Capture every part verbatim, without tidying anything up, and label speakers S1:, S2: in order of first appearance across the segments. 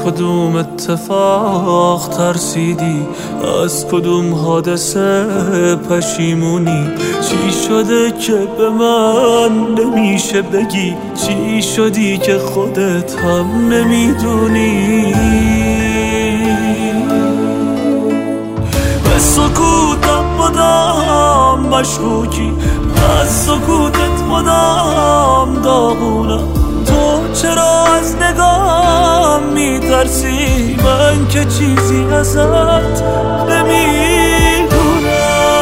S1: کدوم اتفاق ترسیدی؟ از کدوم حادثه پشیمونی؟ چی شده که به من نمیشه بگی؟ چی شدی که خودت هم نمیدونی؟ به سکوتم مدام مشکوکی، از سکوتت مدام داغونم. تو چرا از نگام میترسی؟ من که چیزی ازت نمیدونم.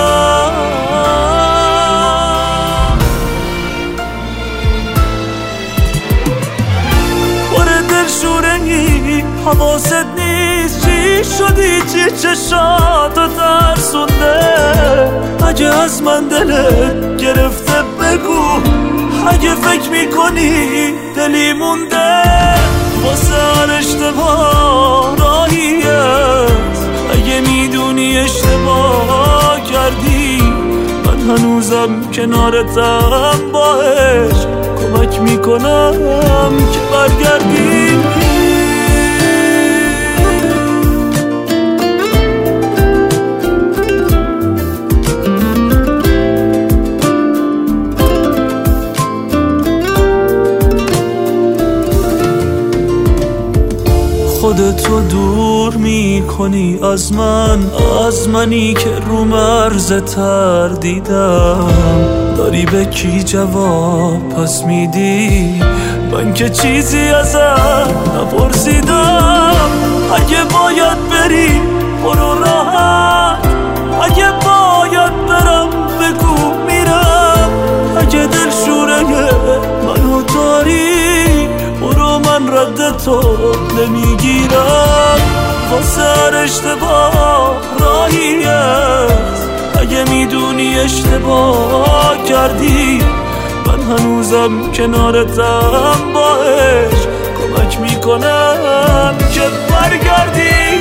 S1: پر دلشوره‌ای حواست نیست؟ چی شدی؟ چی چشاتو ترسونده؟ اگه از من دلت گرفته بگو، اگه فکر میکنی دلی مونده واسه هر اشتباه راهیت. اگه میدونی اشتباه کردی، من هنوزم کنارتم، با عشق کمک میکنم که برگردی. خودتو دور میکنی از من، از منی که رو مرز تردیدم. داری به کی جواب پس میدی؟ من که چیزی ازت نپرسیدم. اگه باید بری برو راحت، اگه باید برم بگو میرم. اگه دلشوره منو داری برو، من رد تو نمیگیرم. واسه هر اشتباه راهیت. اگه میدونی اشتباه کردی، من هنوزم کنارتم، با عشق کمک میکنم که برگردی.